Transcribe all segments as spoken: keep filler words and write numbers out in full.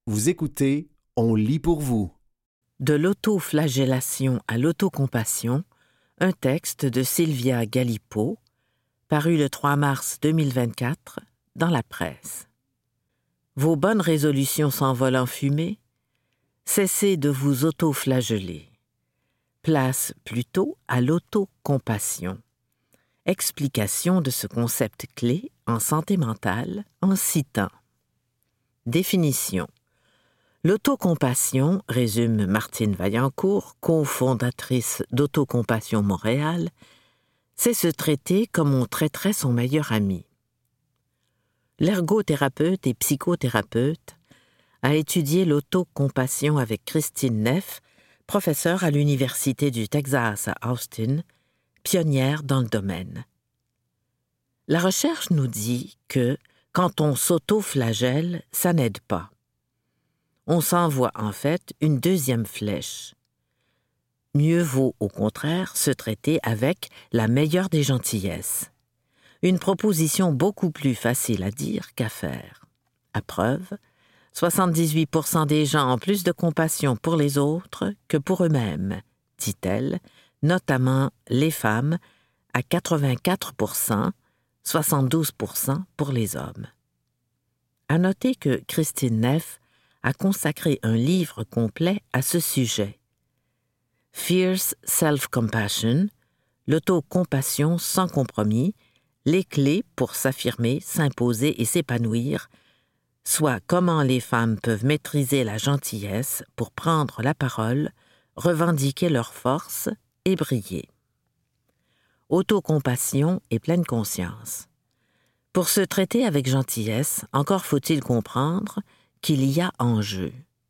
Vous écoutez, on lit pour vous. De l'autoflagellation à l'autocompassion, un texte de Sylvia Galipeau, paru le trois mars deux mille vingt-quatre dans la presse. Vos bonnes résolutions s'envolent en fumée? Cessez de vous autoflageller. Place plutôt à l'autocompassion. Explication de ce concept clé en santé mentale en citant. Définition. L'autocompassion, résume Martine Vaillancourt, cofondatrice d'Autocompassion Montréal, c'est se traiter comme on traiterait son meilleur ami. L'ergothérapeute et psychothérapeute a étudié l'autocompassion avec Christine Neff, professeure à l'Université du Texas à Austin, pionnière dans le domaine. La recherche nous dit que, quand on s'autoflagelle, ça n'aide pas. On s'envoie en fait une deuxième flèche. Mieux vaut, au contraire, se traiter avec la meilleure des gentillesses. Une proposition beaucoup plus facile à dire qu'à faire. À preuve, soixante-dix-huit pour cent des gens ont plus de compassion pour les autres que pour eux-mêmes, dit-elle, notamment les femmes, à quatre-vingt-quatre pour cent, soixante-douze pour cent pour les hommes. À noter que Christine Neff a consacré un livre complet à ce sujet. Fierce Self-Compassion, l'autocompassion sans compromis, les clés pour s'affirmer, s'imposer et s'épanouir, soit comment les femmes peuvent maîtriser la gentillesse pour prendre la parole, revendiquer leur force et briller. Autocompassion et pleine conscience. Pour se traiter avec gentillesse, encore faut-il comprendre qu'il y a en jeu.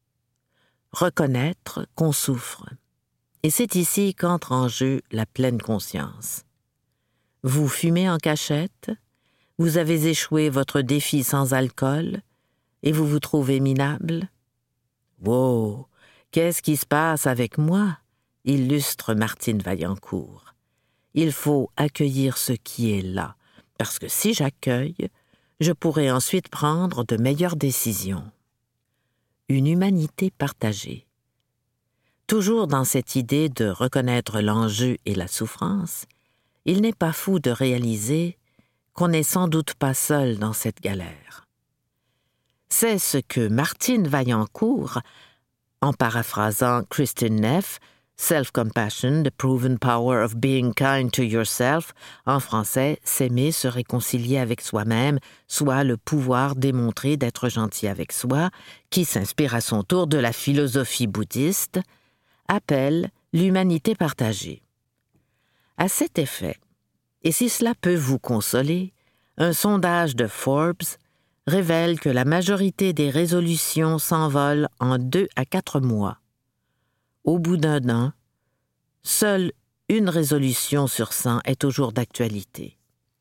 Reconnaître qu'on souffre. Et c'est ici qu'entre en jeu la pleine conscience. Vous fumez en cachette, vous avez échoué votre défi sans alcool et vous vous trouvez minable. Wow, qu'est-ce qui se passe avec moi? Illustre Martine Vaillancourt. Il faut accueillir ce qui est là, parce que si j'accueille, je pourrai ensuite prendre de meilleures décisions. Une humanité partagée. Toujours dans cette idée de reconnaître l'enjeu et la souffrance, il n'est pas fou de réaliser qu'on n'est sans doute pas seul dans cette galère. C'est ce que Martine Vaillancourt, en paraphrasant Christine Neff, Self-Compassion, the proven power of being kind to yourself, en français, s'aimer, se réconcilier avec soi-même, soit le pouvoir démontré d'être gentil avec soi, qui s'inspire à son tour de la philosophie bouddhiste, appelle l'humanité partagée. À cet effet, et si cela peut vous consoler, un sondage de Forbes révèle que la majorité des résolutions s'envolent en deux à quatre mois. Au bout d'un an, seule une résolution sur cent est toujours d'actualité.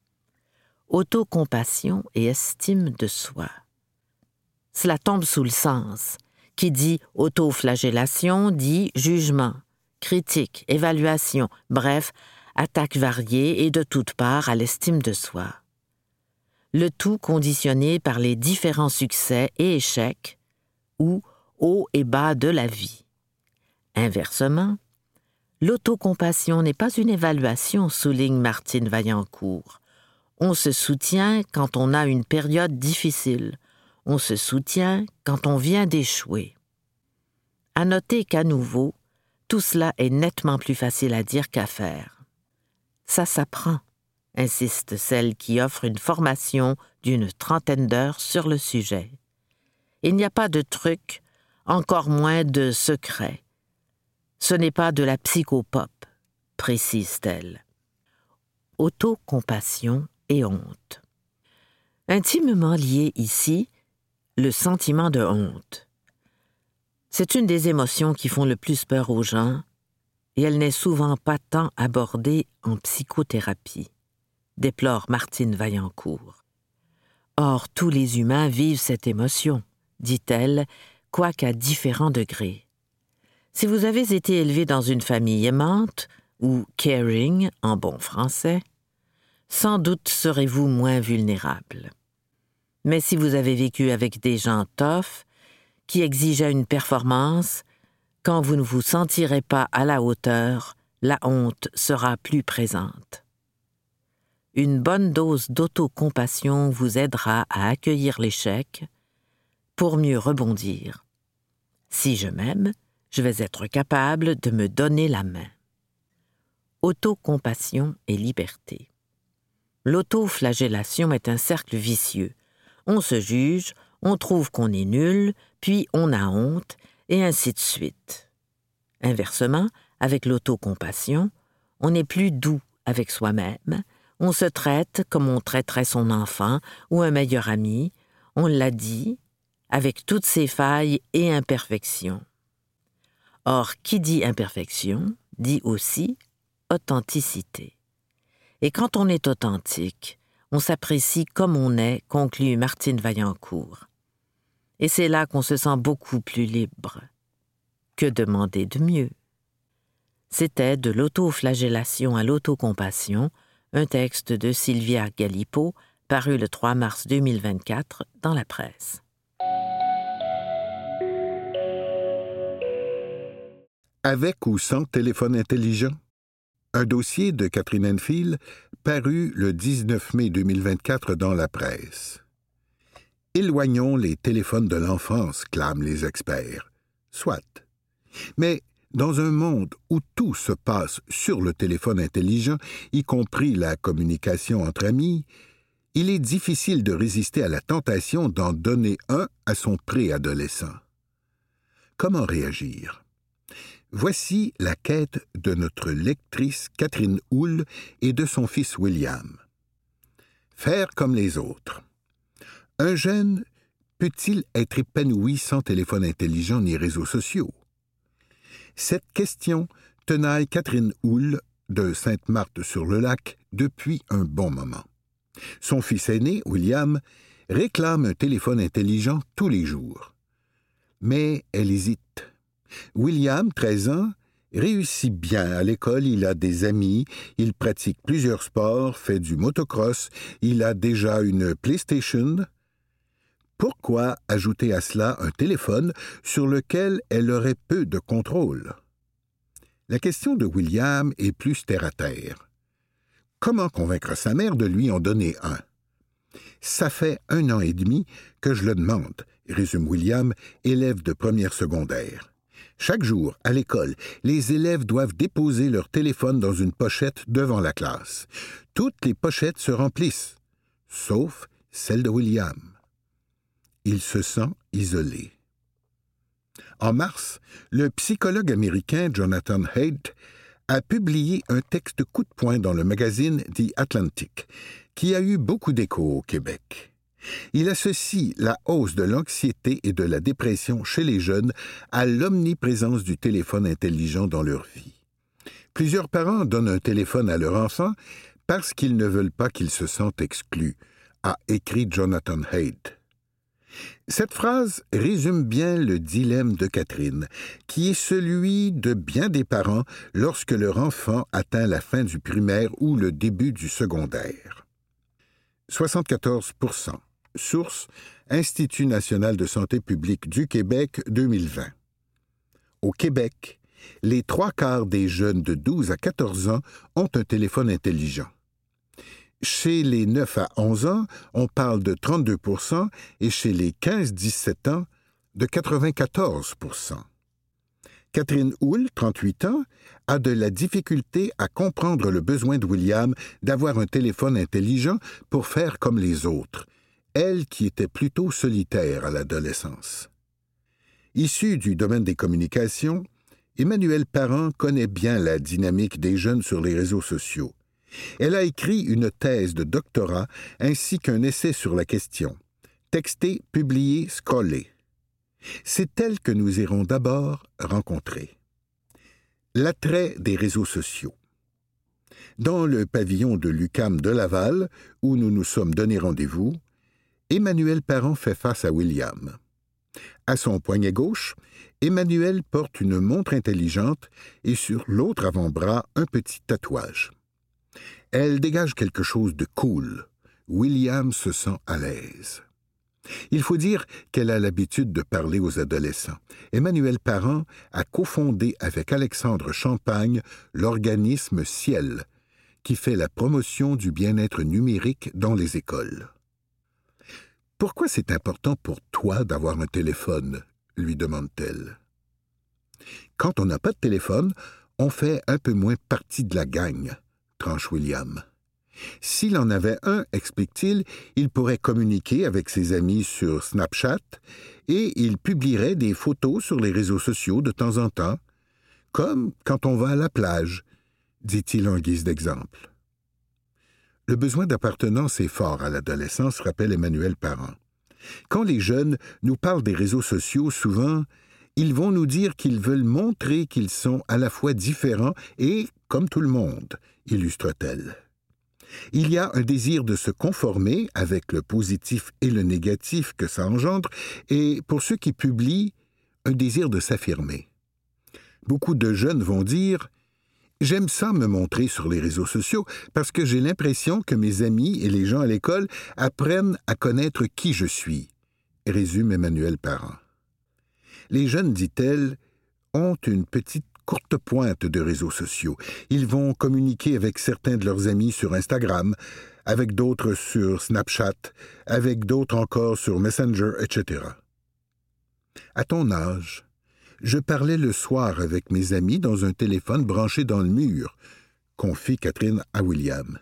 Autocompassion et estime de soi. Cela tombe sous le sens. Qui dit autoflagellation dit jugement, critique, évaluation, bref, attaques variées et de toutes parts à l'estime de soi. Le tout conditionné par les différents succès et échecs ou hauts et bas de la vie. Inversement, l'autocompassion n'est pas une évaluation, souligne Martine Vaillancourt. On se soutient quand on a une période difficile. On se soutient quand on vient d'échouer. À noter qu'à nouveau, tout cela est nettement plus facile à dire qu'à faire. Ça s'apprend, insiste celle qui offre une formation d'une trentaine d'heures sur le sujet. Il n'y a pas de truc, encore moins de secret. Ce n'est pas de la psychopop, précise-t-elle. Autocompassion et honte. Intimement lié ici, le sentiment de honte. C'est une des émotions qui font le plus peur aux gens, et elle n'est souvent pas tant abordée en psychothérapie, déplore Martine Vaillancourt. Or, tous les humains vivent cette émotion, dit-elle, quoiqu'à différents degrés. Si vous avez été élevé dans une famille aimante, ou caring en bon français, sans doute serez-vous moins vulnérable. Mais si vous avez vécu avec des gens tough, qui exigeait une performance, quand vous ne vous sentirez pas à la hauteur, la honte sera plus présente. Une bonne dose d'autocompassion vous aidera à accueillir l'échec pour mieux rebondir. Si je m'aime, je vais être capable de me donner la main. Autocompassion et liberté. L'autoflagellation est un cercle vicieux. On se juge, on trouve qu'on est nul, puis on a honte, et ainsi de suite. Inversement, avec l'autocompassion, on est plus doux avec soi-même, on se traite comme on traiterait son enfant ou un meilleur ami, on l'a dit, avec toutes ses failles et imperfections. Or, qui dit imperfection, dit aussi authenticité. Et quand on est authentique, on s'apprécie comme on est, conclut Martine Vaillancourt. Et c'est là qu'on se sent beaucoup plus libre. Que demander de mieux? C'était De l'autoflagellation à l'autocompassion, un texte de Sylvia Galipeau, paru le trois mars deux mille vingt-quatre dans la presse. Avec ou sans téléphone intelligent? Un dossier de Catherine Enfield, paru le dix-neuf mai deux mille vingt-quatre dans la presse. Éloignons les téléphones de l'enfance, clament les experts. Soit. Mais dans un monde où tout se passe sur le téléphone intelligent, y compris la communication entre amis, il est difficile de résister à la tentation d'en donner un à son préadolescent. Comment réagir? Voici la quête de notre lectrice Catherine Houle et de son fils William. Faire comme les autres. Un jeune peut-il être épanoui sans téléphone intelligent ni réseaux sociaux? Cette question tenaille Catherine Houle de Sainte-Marthe-sur-le-Lac depuis un bon moment. Son fils aîné, William, réclame un téléphone intelligent tous les jours. Mais elle hésite. William, treize ans, réussit bien à l'école, il a des amis, il pratique plusieurs sports, fait du motocross, il a déjà une PlayStation. Pourquoi ajouter à cela un téléphone sur lequel elle aurait peu de contrôle? La question de William est plus terre-à-terre. Comment convaincre sa mère de lui en donner un? Ça fait un an et demi que je le demande, résume William, élève de première secondaire. Chaque jour, à l'école, les élèves doivent déposer leur téléphone dans une pochette devant la classe. Toutes les pochettes se remplissent, sauf celle de William. Il se sent isolé. En mars, le psychologue américain Jonathan Haidt a publié un texte coup de poing dans le magazine The Atlantic, qui a eu beaucoup d'écho au Québec. Il associe la hausse de l'anxiété et de la dépression chez les jeunes à l'omniprésence du téléphone intelligent dans leur vie. Plusieurs parents donnent un téléphone à leur enfant parce qu'ils ne veulent pas qu'il se sente exclu, a écrit Jonathan Haidt. Cette phrase résume bien le dilemme de Catherine, qui est celui de bien des parents lorsque leur enfant atteint la fin du primaire ou le début du secondaire. soixante-quatorze pour cent. Source, Institut national de santé publique du Québec deux mille vingt. Au Québec, les trois quarts des jeunes de douze à quatorze ans ont un téléphone intelligent. Chez les neuf à onze ans, on parle de trente-deux pour cent et chez les quinze à dix-sept ans, de quatre-vingt-quatorze pour cent. Catherine Houle, trente-huit ans, a de la difficulté à comprendre le besoin de William d'avoir un téléphone intelligent pour faire comme les autres, elle qui était plutôt solitaire à l'adolescence. Issue du domaine des communications, Emmanuelle Parent connaît bien la dynamique des jeunes sur les réseaux sociaux. Elle a écrit une thèse de doctorat ainsi qu'un essai sur la question. Texté, publié, scrollé. C'est elle que nous irons d'abord rencontrer. L'attrait des réseaux sociaux. Dans le pavillon de l'U Q A M de Laval, où nous nous sommes donné rendez-vous, Emmanuelle Parent fait face à William. À son poignet gauche, Emmanuelle porte une montre intelligente et sur l'autre avant-bras un petit tatouage. Elle dégage quelque chose de cool. William se sent à l'aise. Il faut dire qu'elle a l'habitude de parler aux adolescents. Emmanuelle Parent a cofondé avec Alexandre Champagne l'organisme Ciel, qui fait la promotion du bien-être numérique dans les écoles. « Pourquoi c'est important pour toi d'avoir un téléphone ?» lui demande-t-elle. « Quand on n'a pas de téléphone, on fait un peu moins partie de la gang, tranche William. S'il en avait un, explique-t-il, il pourrait communiquer avec ses amis sur Snapchat et il publierait des photos sur les réseaux sociaux de temps en temps, comme quand on va à la plage, dit-il en guise d'exemple. Le besoin d'appartenance est fort à l'adolescence, rappelle Emmanuelle Parent. Quand les jeunes nous parlent des réseaux sociaux, souvent, ils vont nous dire qu'ils veulent montrer qu'ils sont à la fois différents et comme tout le monde, illustre-t-elle. Il y a un désir de se conformer avec le positif et le négatif que ça engendre, et pour ceux qui publient, un désir de s'affirmer. Beaucoup de jeunes vont dire « J'aime ça me montrer sur les réseaux sociaux parce que j'ai l'impression que mes amis et les gens à l'école apprennent à connaître qui je suis », résume Emmanuelle Parent. Les jeunes, dit-elle, ont une petite courte pointe de réseaux sociaux. Ils vont communiquer avec certains de leurs amis sur Instagram, avec d'autres sur Snapchat, avec d'autres encore sur Messenger, et cetera. À ton âge, je parlais le soir avec mes amis dans un téléphone branché dans le mur, confie Catherine à William.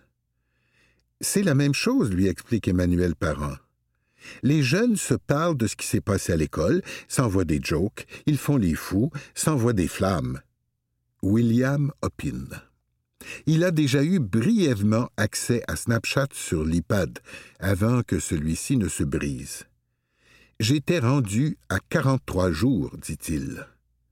C'est la même chose, lui explique Emmanuelle Parent. Les jeunes se parlent de ce qui s'est passé à l'école, s'envoient des jokes, ils font les fous, s'envoient des flammes. William opine. Il a déjà eu brièvement accès à Snapchat sur l'iPad, avant que celui-ci ne se brise. J'étais rendu à quarante-trois jours, dit-il.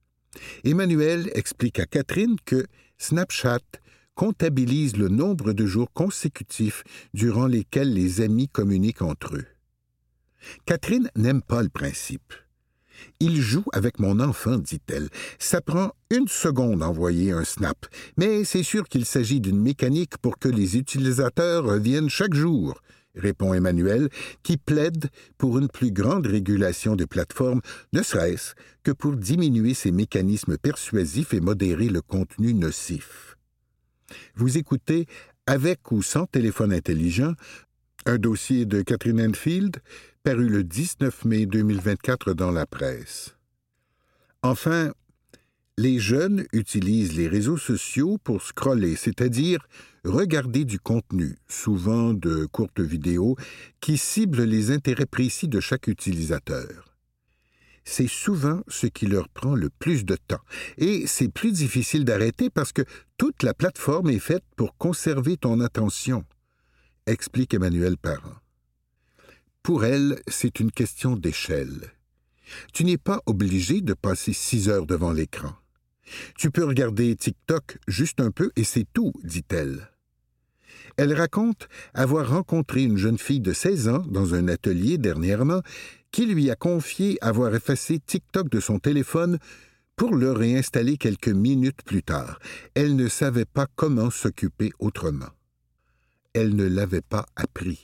Emmanuel explique à Catherine que Snapchat comptabilise le nombre de jours consécutifs durant lesquels les amis communiquent entre eux. Catherine n'aime pas le principe. « Il joue avec mon enfant, dit-elle. Ça prend une seconde d'envoyer un snap, mais c'est sûr qu'il s'agit d'une mécanique pour que les utilisateurs reviennent chaque jour, » répond Emmanuel, qui plaide pour une plus grande régulation des plateformes, ne serait-ce que pour diminuer ces mécanismes persuasifs et modérer le contenu nocif. Vous écoutez « Avec ou sans téléphone intelligent », un dossier de Catherine Enfield, paru le dix-neuf mai deux mille vingt-quatre dans la presse. Enfin, les jeunes utilisent les réseaux sociaux pour scroller, c'est-à-dire regarder du contenu, souvent de courtes vidéos, qui ciblent les intérêts précis de chaque utilisateur. C'est souvent ce qui leur prend le plus de temps, et c'est plus difficile d'arrêter parce que toute la plateforme est faite pour conserver ton attention, explique Emmanuelle Parent. Pour elle, c'est une question d'échelle. Tu n'es pas obligé de passer six heures devant l'écran. Tu peux regarder TikTok juste un peu et c'est tout, dit-elle. Elle raconte avoir rencontré une jeune fille de seize ans dans un atelier dernièrement qui lui a confié avoir effacé TikTok de son téléphone pour le réinstaller quelques minutes plus tard. Elle ne savait pas comment s'occuper autrement. Elle ne l'avait pas appris.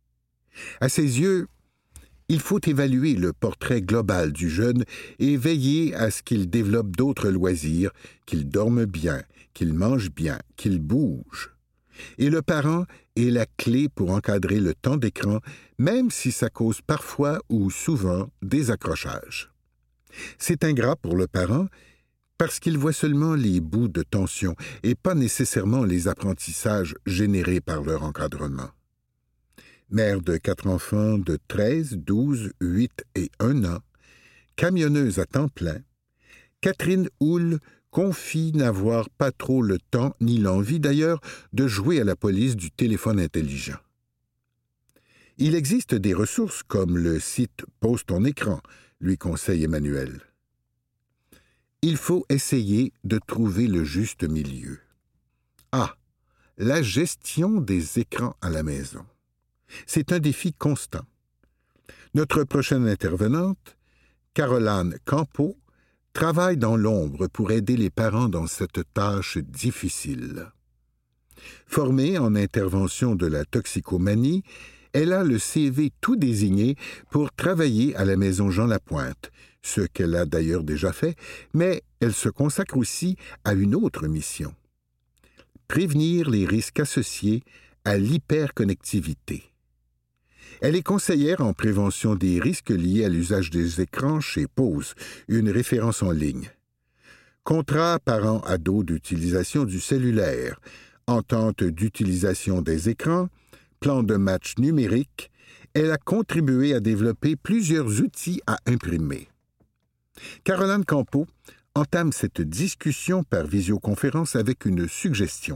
À ses yeux, il faut évaluer le portrait global du jeune et veiller à ce qu'il développe d'autres loisirs, qu'il dorme bien, qu'il mange bien, qu'il bouge. Et le parent est la clé pour encadrer le temps d'écran, même si ça cause parfois ou souvent des accrochages. C'est ingrat pour le parent parce qu'il voit seulement les bouts de tension et pas nécessairement les apprentissages générés par leur encadrement. Mère de quatre enfants de treize, douze, huit et un ans, camionneuse à temps plein, Catherine Houle confie n'avoir pas trop le temps, ni l'envie d'ailleurs, de jouer à la police du téléphone intelligent. Il existe des ressources comme le site « Pose ton écran », lui conseille Emmanuel. Il faut essayer de trouver le juste milieu. Ah, la gestion des écrans à la maison. C'est un défi constant. Notre prochaine intervenante, Caroline Campeau, travaille dans l'ombre pour aider les parents dans cette tâche difficile. Formée en intervention de la toxicomanie, Elle a le C V tout désigné pour travailler à la Maison Jean Lapointe, ce qu'elle a d'ailleurs déjà fait, mais elle se consacre aussi à une autre mission: prévenir les risques associés à l'hyperconnectivité. Elle est conseillère en prévention des risques liés à l'usage des écrans chez Pause, une référence en ligne. Contrat parent-ado d'utilisation du cellulaire, entente d'utilisation des écrans, plan de match numérique, elle a contribué à développer plusieurs outils à imprimer. Caroline Campeau entame cette discussion par visioconférence avec une suggestion.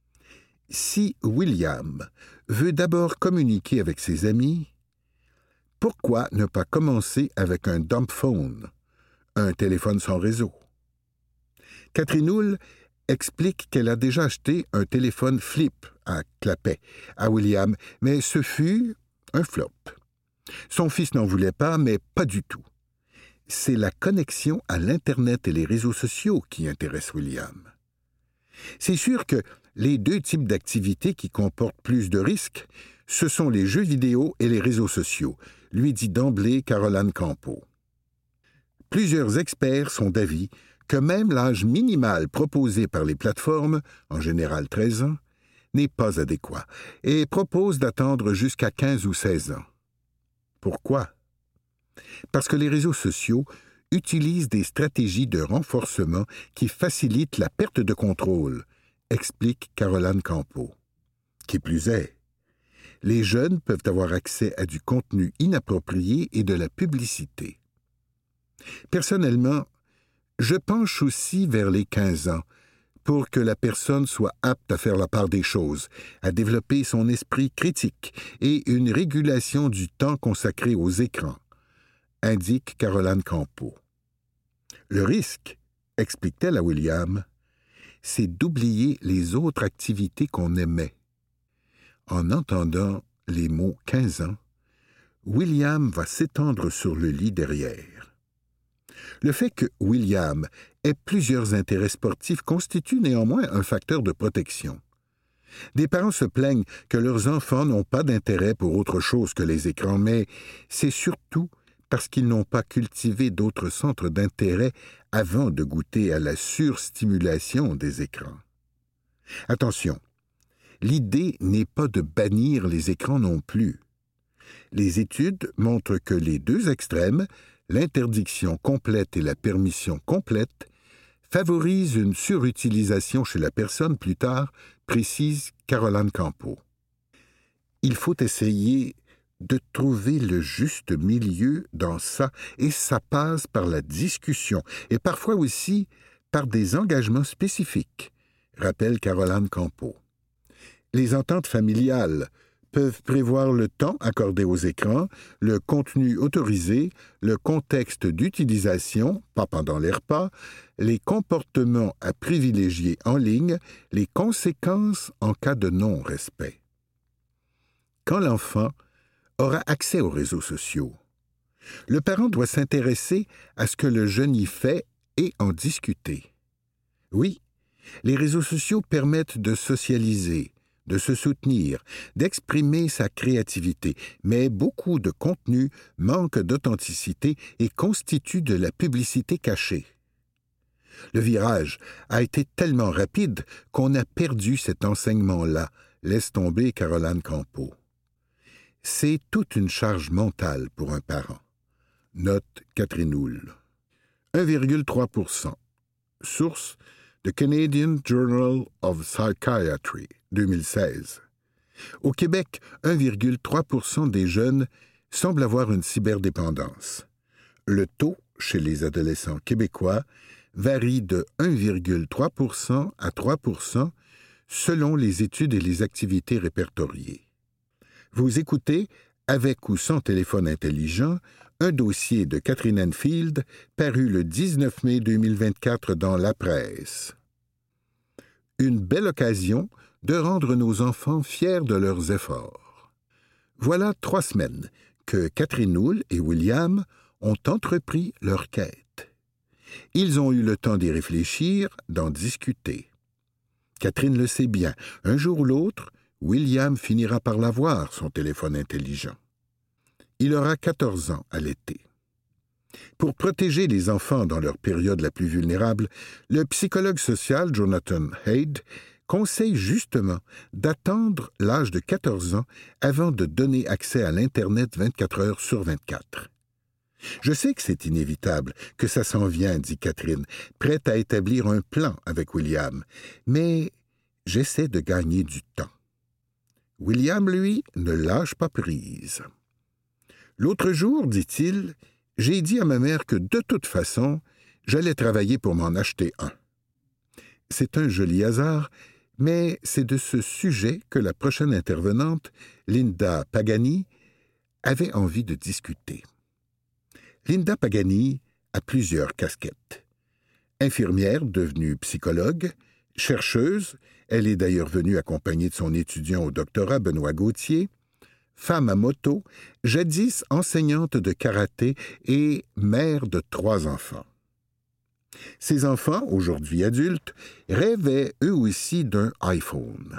Si William veut d'abord communiquer avec ses amis, pourquoi ne pas commencer avec un dumb phone, un téléphone sans réseau? Catherine Houle explique qu'elle a déjà acheté un téléphone flip à clapet à William, mais ce fut un flop. Son fils n'en voulait pas, mais pas du tout. C'est la connexion à l'Internet et les réseaux sociaux qui intéresse William. C'est sûr que les deux types d'activités qui comportent plus de risques, ce sont les jeux vidéo et les réseaux sociaux, lui dit d'emblée Caroline Campeau. Plusieurs experts sont d'avis que même l'âge minimal proposé par les plateformes, en général treize ans, n'est pas adéquat et proposent d'attendre jusqu'à quinze ou seize ans. Pourquoi? Parce que les réseaux sociaux utilisent des stratégies de renforcement qui facilitent la perte de contrôle, explique Caroline Campeau. Qui plus est, les jeunes peuvent avoir accès à du contenu inapproprié et de la publicité. Personnellement, je penche aussi vers les quinze ans pour que la personne soit apte à faire la part des choses, à développer son esprit critique et une régulation du temps consacré aux écrans, indique Caroline Campeau. Le risque, explique-t-elle à William, c'est d'oublier les autres activités qu'on aimait. En entendant les mots quinze ans, William va s'étendre sur le lit derrière. Le fait que William ait plusieurs intérêts sportifs constitue néanmoins un facteur de protection. Des parents se plaignent que leurs enfants n'ont pas d'intérêt pour autre chose que les écrans, mais c'est surtout parce qu'ils n'ont pas cultivé d'autres centres d'intérêt avant de goûter à la surstimulation des écrans. Attention, l'idée n'est pas de bannir les écrans non plus. Les études montrent que les deux extrêmes, l'interdiction complète et la permission complète, favorisent une surutilisation chez la personne plus tard, précise Caroline Campeau. Il faut essayer de trouver le juste milieu dans ça, et ça passe par la discussion, et parfois aussi par des engagements spécifiques, rappelle Caroline Campeau. Les ententes familiales peuvent prévoir le temps accordé aux écrans, le contenu autorisé, le contexte d'utilisation, pas pendant les repas, les comportements à privilégier en ligne, les conséquences en cas de non-respect. Quand l'enfant aura accès aux réseaux sociaux, le parent doit s'intéresser à ce que le jeune y fait et en discuter. Oui, les réseaux sociaux permettent de socialiser, de se soutenir, d'exprimer sa créativité, mais beaucoup de contenu manque d'authenticité et constitue de la publicité cachée. Le virage a été tellement rapide qu'on a perdu cet enseignement-là, laisse tomber Caroline Campeau. C'est toute une charge mentale pour un parent. Note Catherine Houle. un virgule trois pour cent. Source The Canadian Journal of Psychiatry, deux mille seize. Au Québec, un virgule trois pour cent des jeunes semblent avoir une cyberdépendance. Le taux chez les adolescents québécois varie de un virgule trois pour cent à trois pour cent selon les études et les activités répertoriées. Vous écoutez, avec ou sans téléphone intelligent, un dossier de Catherine Enfield paru le dix-neuf mai deux mille vingt-quatre dans La Presse. Une belle occasion de rendre nos enfants fiers de leurs efforts. Voilà trois semaines que Catherine Houle et William ont entrepris leur quête. Ils ont eu le temps d'y réfléchir, d'en discuter. Catherine le sait bien, un jour ou l'autre, William finira par l'avoir, son téléphone intelligent. Il aura quatorze ans à l'été. Pour protéger les enfants dans leur période la plus vulnérable, le psychologue social Jonathan Haidt conseille justement d'attendre l'âge de quatorze ans avant de donner accès à l'Internet vingt-quatre heures sur vingt-quatre. Je sais que c'est inévitable, que ça s'en vient, dit Catherine, prête à établir un plan avec William, mais j'essaie de gagner du temps. William, lui, ne lâche pas prise. L'autre jour, dit-il, j'ai dit à ma mère que de toute façon, j'allais travailler pour m'en acheter un. C'est un joli hasard, mais c'est de ce sujet que la prochaine intervenante, Linda Pagani, avait envie de discuter. Linda Pagani a plusieurs casquettes. Infirmière devenue psychologue, chercheuse, elle est d'ailleurs venue accompagnée de son étudiant au doctorat Benoît Gauthier, femme à moto, jadis enseignante de karaté et mère de trois enfants. Ses enfants, aujourd'hui adultes, rêvaient eux aussi d'un iPhone.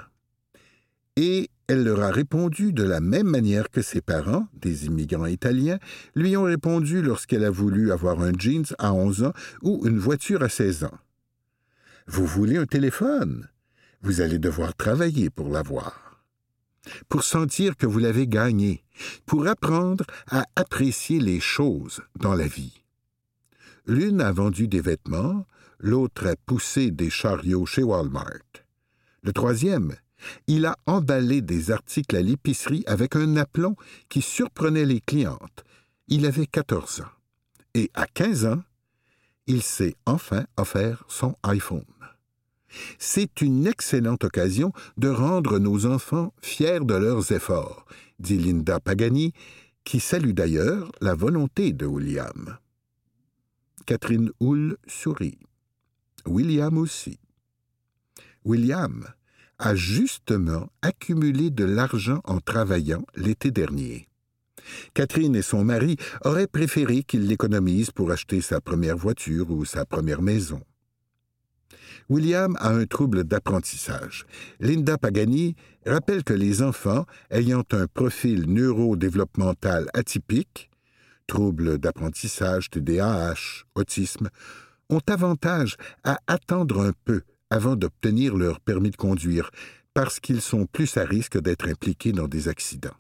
Et elle leur a répondu de la même manière que ses parents, des immigrants italiens, lui ont répondu lorsqu'elle a voulu avoir un jeans à onze ans ou une voiture à seize ans. « Vous voulez un téléphone? Vous allez devoir travailler pour l'avoir. Pour sentir que vous l'avez gagné, pour apprendre à apprécier les choses dans la vie. » L'une a vendu des vêtements, l'autre a poussé des chariots chez Walmart. Le troisième, il a emballé des articles à l'épicerie avec un aplomb qui surprenait les clientes. Il avait quatorze ans. Et à quinze ans, il s'est enfin offert son iPhone. C'est une excellente occasion de rendre nos enfants fiers de leurs efforts, dit Linda Pagani, qui salue d'ailleurs la volonté de William. Catherine Houle sourit. William aussi. William a justement accumulé de l'argent en travaillant l'été dernier. Catherine et son mari auraient préféré qu'il l'économise pour acheter sa première voiture ou sa première maison. William a un trouble d'apprentissage. Linda Pagani rappelle que les enfants ayant un profil neurodéveloppemental atypique, troubles d'apprentissage, T D A H, autisme, ont avantage à attendre un peu avant d'obtenir leur permis de conduire, parce qu'ils sont plus à risque d'être impliqués dans des accidents.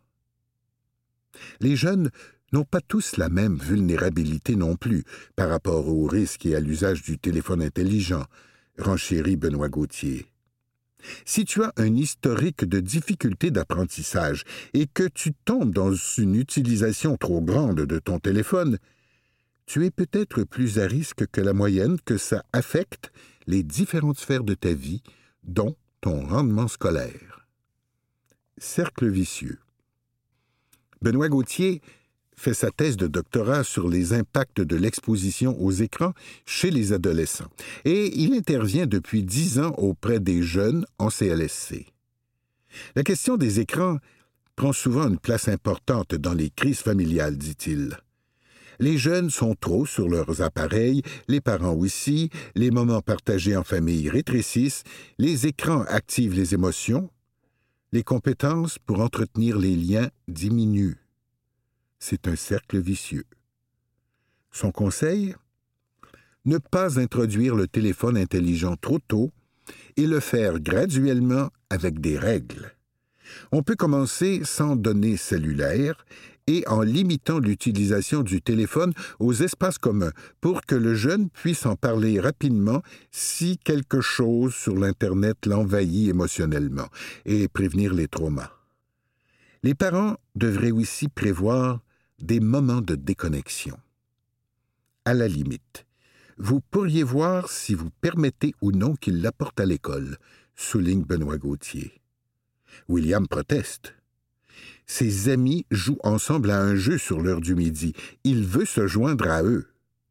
Les jeunes n'ont pas tous la même vulnérabilité non plus par rapport aux risques et à l'usage du téléphone intelligent, renchérit Benoît Gauthier. Si tu as un historique de difficultés d'apprentissage et que tu tombes dans une utilisation trop grande de ton téléphone, tu es peut-être plus à risque que la moyenne que ça affecte les différentes sphères de ta vie, dont ton rendement scolaire. Cercle vicieux. Benoît Gauthier fait sa thèse de doctorat sur les impacts de l'exposition aux écrans chez les adolescents, et il intervient depuis dix ans auprès des jeunes en C L S C. La question des écrans prend souvent une place importante dans les crises familiales, dit-il. Les jeunes sont trop sur leurs appareils, les parents aussi, les moments partagés en famille rétrécissent, les écrans activent les émotions, les compétences pour entretenir les liens diminuent. C'est un cercle vicieux. Son conseil? Ne pas introduire le téléphone intelligent trop tôt et le faire graduellement avec des règles. On peut commencer sans données cellulaires et en limitant l'utilisation du téléphone aux espaces communs pour que le jeune puisse en parler rapidement si quelque chose sur l'Internet l'envahit émotionnellement et prévenir les traumas. Les parents devraient aussi prévoir des moments de déconnexion. À la limite, vous pourriez voir si vous permettez ou non qu'il l'apporte à l'école, souligne Benoît Gauthier. William proteste. Ses amis jouent ensemble à un jeu sur l'heure du midi. Il veut se joindre à eux.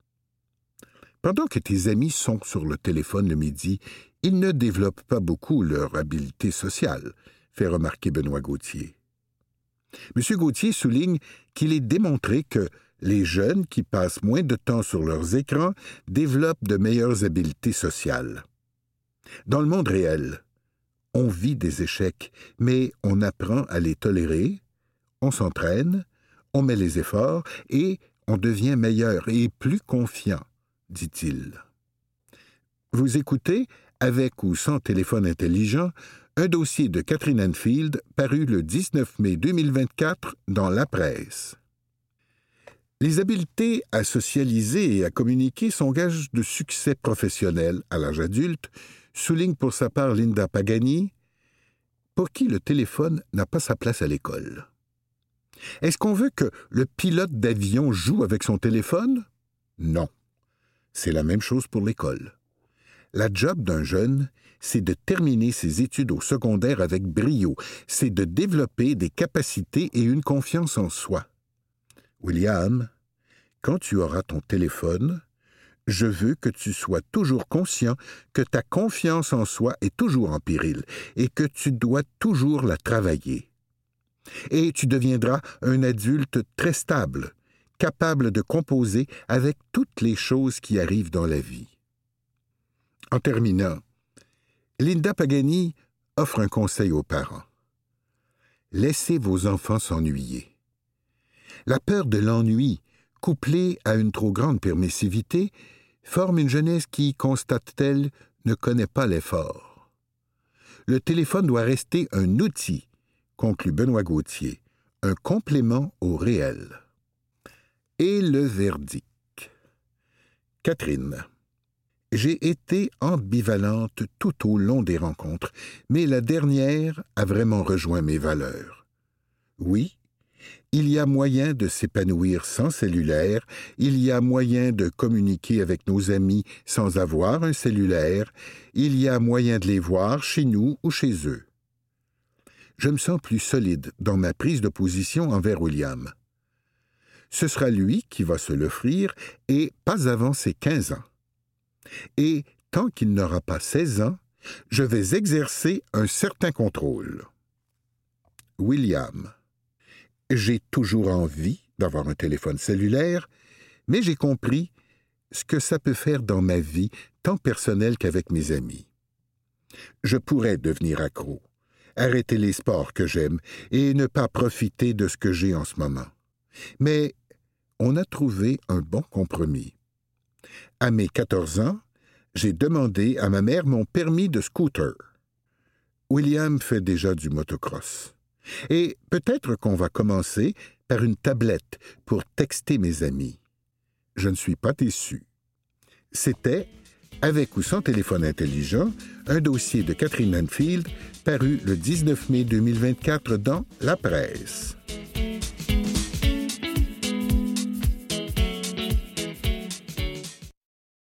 Pendant que tes amis sont sur le téléphone le midi, ils ne développent pas beaucoup leur habileté sociale, fait remarquer Benoît Gauthier. M. Gauthier souligne qu'il est démontré que les jeunes qui passent moins de temps sur leurs écrans développent de meilleures habiletés sociales. Dans le monde réel, On vit des échecs, mais on apprend à les tolérer, on s'entraîne, on met les efforts et on devient meilleur et plus confiant, dit-il. Vous écoutez, avec ou sans téléphone intelligent, un dossier de Catherine Enfield paru le dix-neuf mai deux mille vingt-quatre dans La Presse. Les habiletés à socialiser et à communiquer sont gages de succès professionnel à l'âge adulte, souligne pour sa part Linda Pagani, pour qui le téléphone n'a pas sa place à l'école. Est-ce qu'on veut que le pilote d'avion joue avec son téléphone? Non. C'est la même chose pour l'école. La job d'un jeune, c'est de terminer ses études au secondaire avec brio, c'est de développer des capacités et une confiance en soi. William, quand tu auras ton téléphone, je veux que tu sois toujours conscient que ta confiance en soi est toujours en péril et que tu dois toujours la travailler. Et tu deviendras un adulte très stable, capable de composer avec toutes les choses qui arrivent dans la vie. En terminant, Linda Pagani offre un conseil aux parents. Laissez vos enfants s'ennuyer. La peur de l'ennui, couplée à une trop grande permissivité, forme une jeunesse qui, constate-t-elle, ne connaît pas l'effort. Le téléphone doit rester un outil, conclut Benoît Gauthier, un complément au réel. Et le verdict. Catherine. J'ai été ambivalente tout au long des rencontres, mais la dernière a vraiment rejoint mes valeurs. Oui, il y a moyen de s'épanouir sans cellulaire, il y a moyen de communiquer avec nos amis sans avoir un cellulaire, il y a moyen de les voir chez nous ou chez eux. Je me sens plus solide dans ma prise de position envers William. Ce sera lui qui va se l'offrir et pas avant ses quinze ans. Et tant qu'il n'aura pas seize ans, je vais exercer un certain contrôle. William. J'ai toujours envie d'avoir un téléphone cellulaire, mais j'ai compris ce que ça peut faire dans ma vie, tant personnelle qu'avec mes amis. Je pourrais devenir accro, arrêter les sports que j'aime et ne pas profiter de ce que j'ai en ce moment. Mais on a trouvé un bon compromis. À mes quatorze ans, j'ai demandé à ma mère mon permis de scooter. William fait déjà du motocross. Et peut-être qu'on va commencer par une tablette pour texter mes amis. Je ne suis pas déçu. C'était, avec ou sans téléphone intelligent, un dossier de Catherine Enfield paru le dix-neuf mai deux mille vingt-quatre dans La Presse.